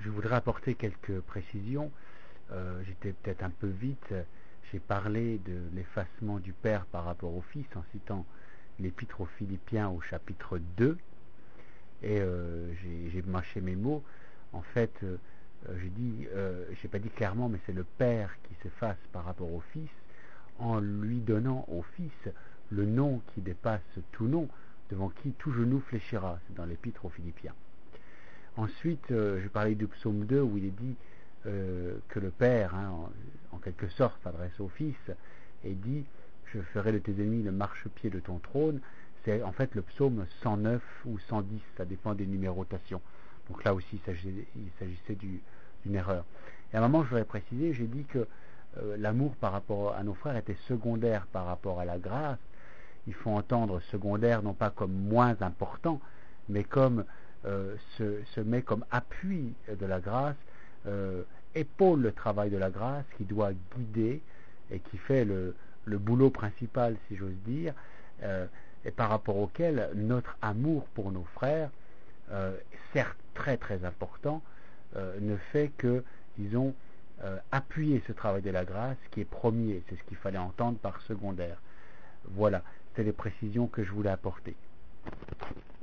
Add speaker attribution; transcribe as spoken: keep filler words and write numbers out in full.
Speaker 1: je voudrais apporter quelques précisions. Euh, j'étais peut-être un peu vite. J'ai parlé de l'effacement du Père par rapport au Fils en citant l'Épître aux Philippiens au chapitre deux. Et euh, j'ai, j'ai mâché mes mots. En fait, euh, j'ai dit, euh, j'ai pas dit clairement, mais c'est le Père qui s'efface par rapport au Fils en lui donnant au Fils le nom qui dépasse tout nom, devant qui tout genou fléchira. C'est dans l'Épître aux Philippiens. Ensuite, euh, je parlais du psaume deux où il est dit euh, que le Père, hein, en, en quelque sorte, s'adresse au Fils et dit « Je ferai de tes ennemis le marchepied de ton trône ». C'est en fait le psaume cent neuf ou cent dix, ça dépend des numérotations. Donc là aussi, il s'agissait, il s'agissait du, d'une erreur. Et à un moment, je voudrais préciser, j'ai dit que euh, l'amour par rapport à nos frères était secondaire par rapport à la grâce. Il faut entendre secondaire non pas comme moins important, mais comme euh, se, se met comme appui de la grâce, euh, épaule le travail de la grâce qui doit guider et qui fait le, le boulot principal, si j'ose dire, euh, et par rapport auquel notre amour pour nos frères, euh, certes très très important, euh, ne fait que, disons, euh, appuyer ce travail de la grâce qui est premier. C'est ce qu'il fallait entendre par secondaire. Voilà, c'est les précisions que je voulais apporter.